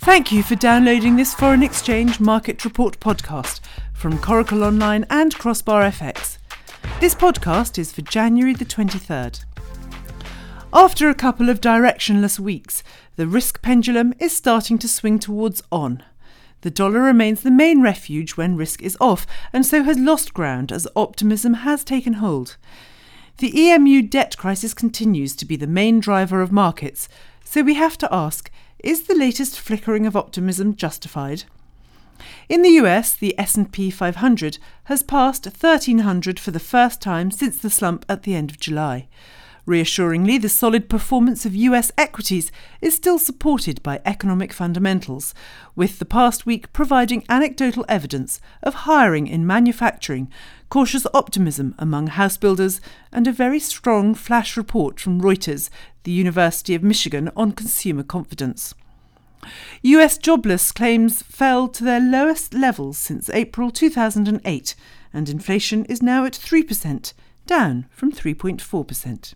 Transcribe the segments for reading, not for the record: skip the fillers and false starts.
Thank you for downloading this Foreign Exchange Market Report podcast from Coracle Online and Crossbar FX. This podcast is for January the 23rd. After a couple of directionless weeks, the risk pendulum is starting to swing towards on. The dollar remains the main refuge when risk is off, and so has lost ground as optimism has taken hold. The EMU debt crisis continues to be the main driver of markets, so we have to ask, is the latest flickering of optimism justified? In the US, the S&P 500 has passed 1,300 for the first time since the slump at the end of July. Reassuringly, the solid performance of US equities is still supported by economic fundamentals, with the past week providing anecdotal evidence of hiring in manufacturing, cautious optimism among house builders, and a very strong flash report from Reuters, the University of Michigan, on consumer confidence. US jobless claims fell to their lowest levels since April 2008, and inflation is now at 3%, down from 3.4%.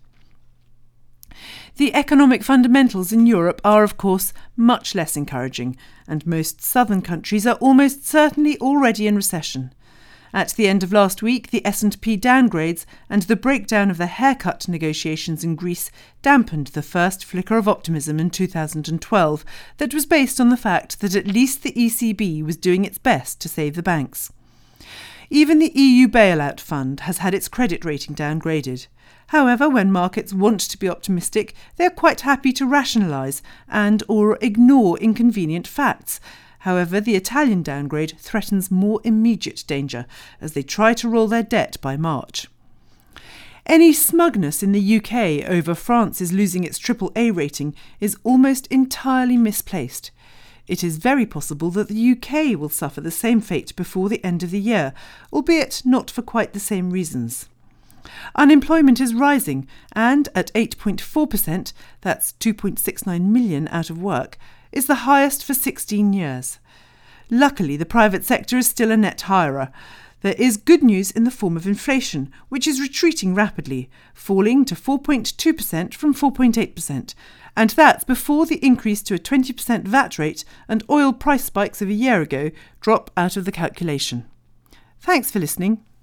The economic fundamentals in Europe are, of course, much less encouraging, and most southern countries are almost certainly already in recession. At the end of last week, the S&P downgrades and the breakdown of the haircut negotiations in Greece dampened the first flicker of optimism in 2012 that was based on the fact that at least the ECB was doing its best to save the banks. Even the EU bailout fund has had its credit rating downgraded. However, when markets want to be optimistic, they are quite happy to rationalise and/or ignore inconvenient facts. However, the Italian downgrade threatens more immediate danger as they try to roll their debt by March. Any smugness in the UK over France's losing its AAA rating is almost entirely misplaced. It is very possible that the UK will suffer the same fate before the end of the year, albeit not for quite the same reasons. Unemployment is rising, and at 8.4%, that's 2.69 million out of work, is the highest for 16 years. Luckily, the private sector is still a net hirer. There is good news in the form of inflation, which is retreating rapidly, falling to 4.2% from 4.8%, and that's before the increase to a 20% VAT rate and oil price spikes of a year ago drop out of the calculation. Thanks for listening.